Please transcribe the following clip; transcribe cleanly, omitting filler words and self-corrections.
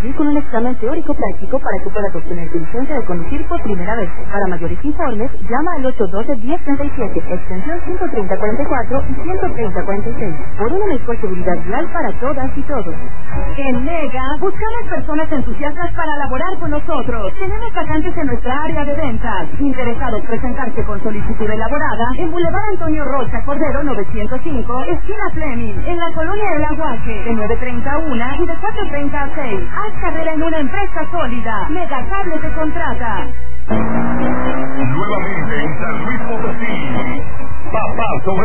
cumplir con un examen teórico práctico para que puedas obtener tu licencia de conducir por primera vez. Para mayores informes, llama al 812-1037, extensión 13044 y 13046. Por una mejor seguridad vial para todas y todos. En Mega, buscamos personas entusiastas para laborar con nosotros. Tenemos vacantes en nuestra área de ventas. Interesados presentarse con solicitud elaborada en Boulevard Antonio Rocha Cordero 905, esquina Fleming, en la colonia del Aguaje, de 9:30 a 1 y de 4:30 a 6. Haz carrera en una empresa sólida. Megacable te contrata. Nuevamente en San Luis Potosí. Papá sobre